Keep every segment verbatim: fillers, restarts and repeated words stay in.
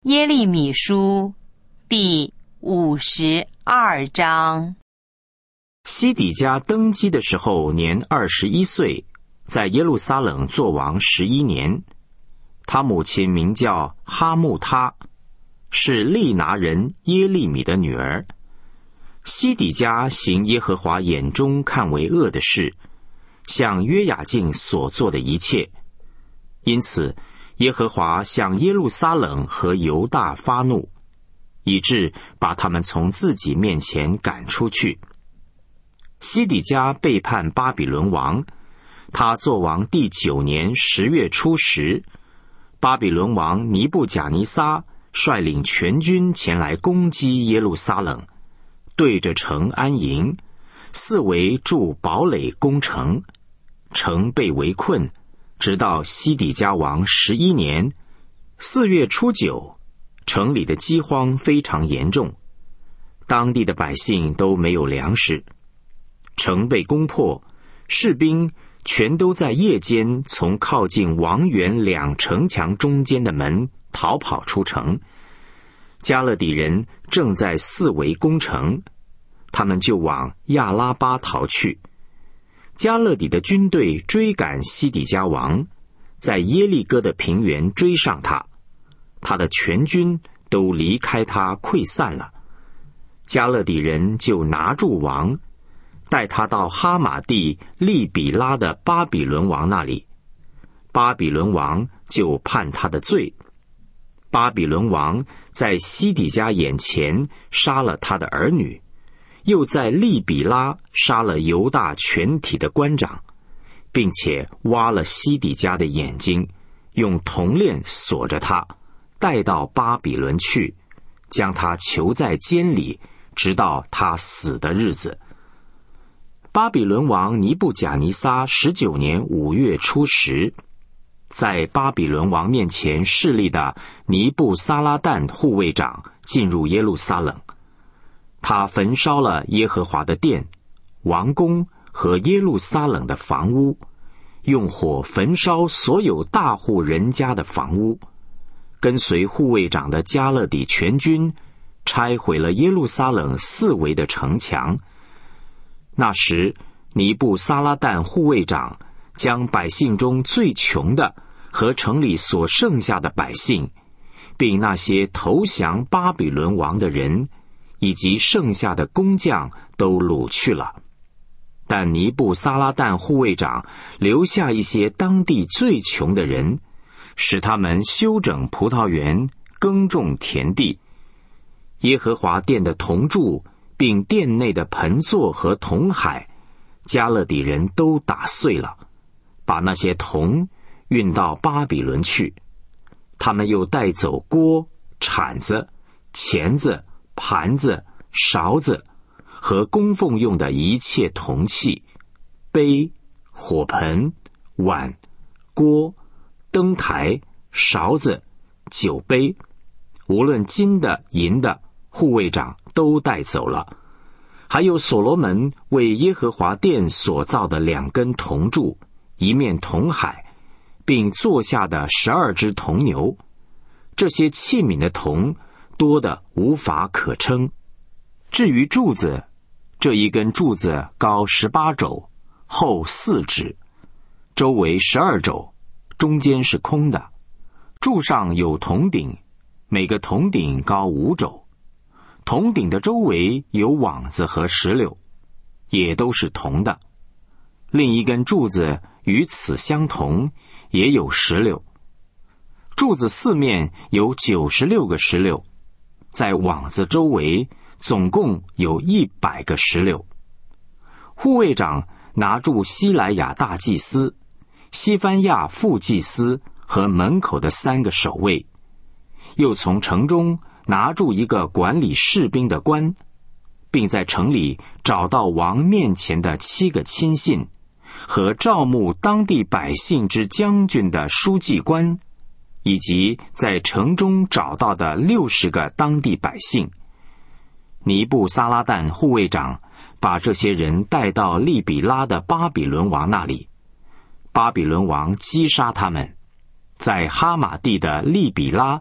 耶利米书第五十二章。 西底家登基的时候年二十一岁，在耶路撒冷作王十一年。他母亲名叫哈木他，是利拿人耶利米的女儿。西底家行耶和华眼中看为恶的事，像约雅敬所做的一切，因此耶和华向耶路撒冷和犹大发怒，以致把他们从自己面前赶出去。西底家背叛巴比伦王，他作王第九年十月初十，巴比伦王尼布甲尼撒率领全军前来攻击耶路撒冷，对着城安营，四围筑堡垒攻城，城被围困，直到西底家王十一年四月初九，城里的饥荒非常严重，当地的百姓都没有粮食。城被攻破，士兵全都在夜间从靠近王园两城墙中间的门逃跑出城。加勒底人正在四围攻城，他们就往亚拉巴逃去。加勒底的军队追赶西底家王，在耶利哥的平原追上他，他的全军都离开他溃散了。加勒底人就拿住王，带他到哈马地利比拉的巴比伦王那里，巴比伦王就判他的罪。巴比伦王在西底家眼前杀了他的儿女，又在利比拉杀了犹大全体的官长，并且挖了西底家的眼睛，用铜链锁着他，带到巴比伦去，将他囚在监里，直到他死的日子。巴比伦王尼布甲尼撒十九年五月初十，在巴比伦王面前侍立的尼布撒拉旦护卫长进入耶路撒冷，他焚烧了耶和华的殿、王宫和耶路撒冷的房屋，用火焚烧所有大户人家的房屋，跟随护卫长的加勒底全军拆毁了耶路撒冷四围的城墙。那时尼布撒拉旦护卫长将百姓中最穷的和城里所剩下的百姓，并那些投降巴比伦王的人以及剩下的工匠都掳去了。但尼布撒拉旦护卫长留下一些当地最穷的人，使他们修整葡萄园，耕种田地。耶和华殿的铜柱并殿内的盆座和铜海，加勒底人都打碎了，把那些铜运到巴比伦去。他们又带走锅、铲子、钳子、盘子、勺子和供奉用的一切铜器，杯、火盆、碗、锅、灯台、勺子、酒杯，无论金的银的，护卫长都带走了。还有所罗门为耶和华殿所造的两根铜柱，一面铜海，并坐下的十二只铜牛。这些器皿的铜多得无法可称。至于柱子，这一根柱子高十八肘，厚四指，周围十二肘，中间是空的。柱上有铜顶，每个铜顶高五肘。铜顶的周围有网子和石榴，也都是铜的。另一根柱子与此相同，也有石榴。柱子四面有九十六个石榴，在网子周围总共有一百个石榴。护卫长拿住西莱亚大祭司、西番亚副祭司和门口的三个守卫，又从城中拿住一个管理士兵的官，并在城里找到王面前的七个亲信和招募当地百姓之将军的书记官，以及在城中找到的六十个当地百姓。尼布撒拉旦护卫长把这些人带到利比拉的巴比伦王那里，巴比伦王击杀他们，在哈马地的利比拉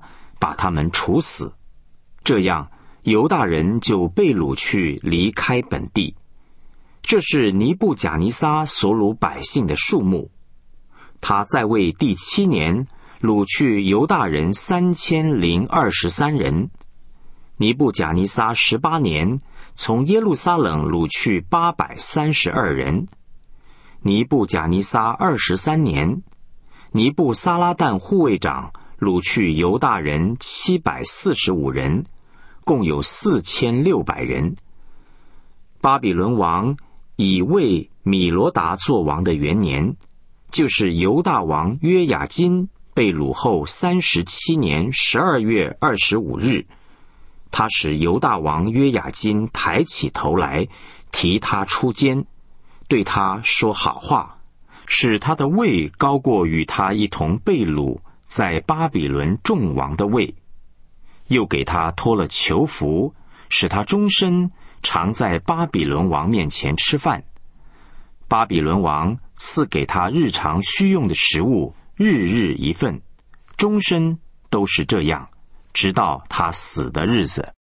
把他们处死。这样，犹大人就被掳去，离开本地。这是尼布甲尼撒所掳百姓的数目。他在位第七年，掳去犹大人三千零二十三人。尼布甲尼撒十八年，从耶路撒冷掳去八百三十二人。尼布甲尼撒二十三年，尼布撒拉旦护卫长掳去犹大人七百四十五人，共有四千六百人。巴比伦王以为米罗达作王的元年，就是犹大王约雅斤被掳后三十七年十二月二十五日，他使犹大王约雅斤抬起头来，提他出监，对他说好话，使他的位高过与他一同被掳在巴比伦众王的位，又给他脱了囚服，使他终身常在巴比伦王面前吃饭。巴比伦王赐给他日常需用的食物，日日一份，终身都是这样，直到他死的日子。